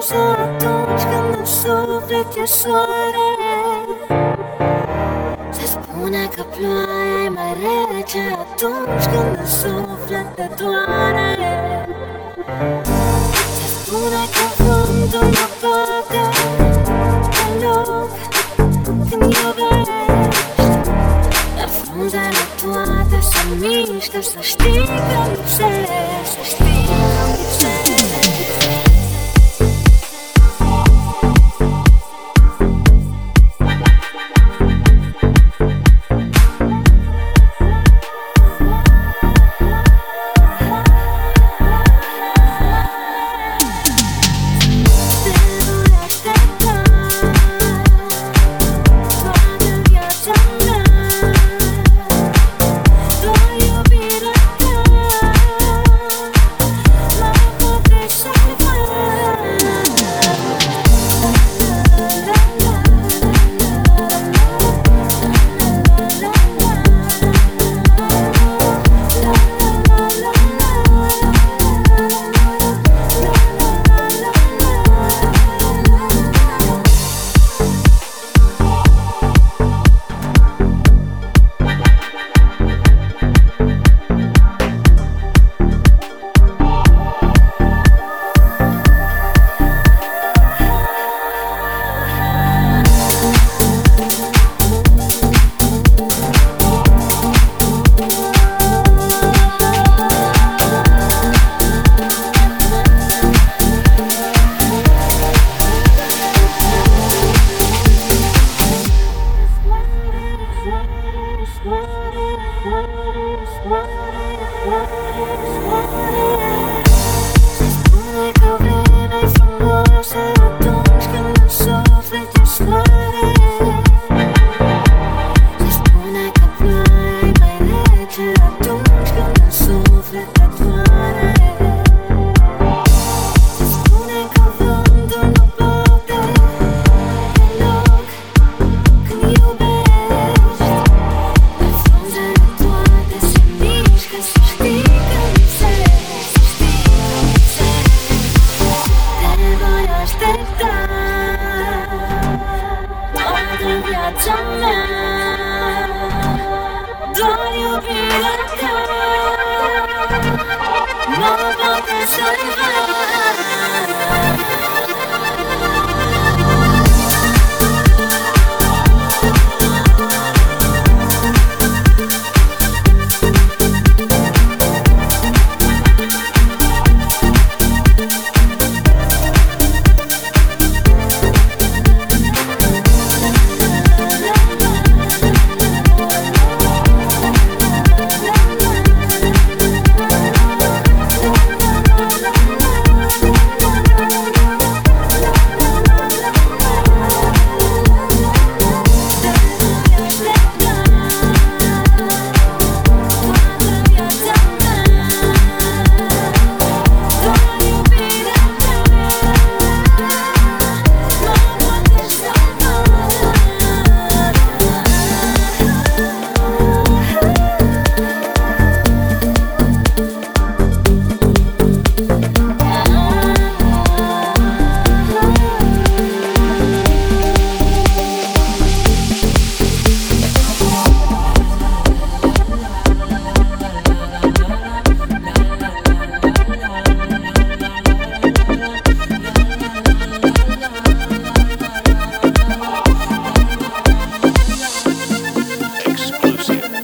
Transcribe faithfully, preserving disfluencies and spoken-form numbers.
frumoasă atunci când în suflet e soare. Se spune că ploaia e mai rece atunci când în suflet te doare. Se spune că vântul nu bate deloc când iubești, dar frunzele toate se mișcă. Să știi că lipsești, să știi că lipsești. Doar iubirea ta mă poate salva.